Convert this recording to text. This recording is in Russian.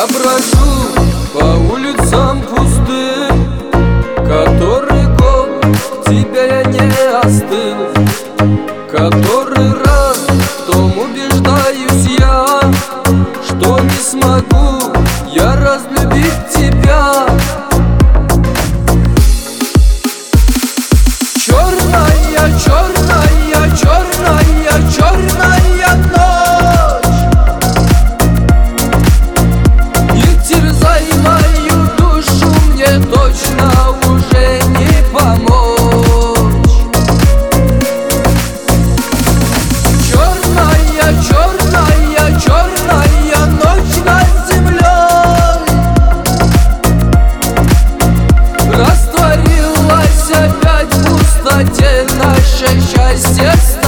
Я брожу по улицам пустым, который год тебя я не остыл. Который раз в том убеждаюсь я, что не смогу я разлюбить тебя. Черная, черная, черная, черная ночь, не терзай мою душу, мне точно уже не помочь. Черная, черная, черная ночь над землей растворилась опять в пустоте, наше счастье.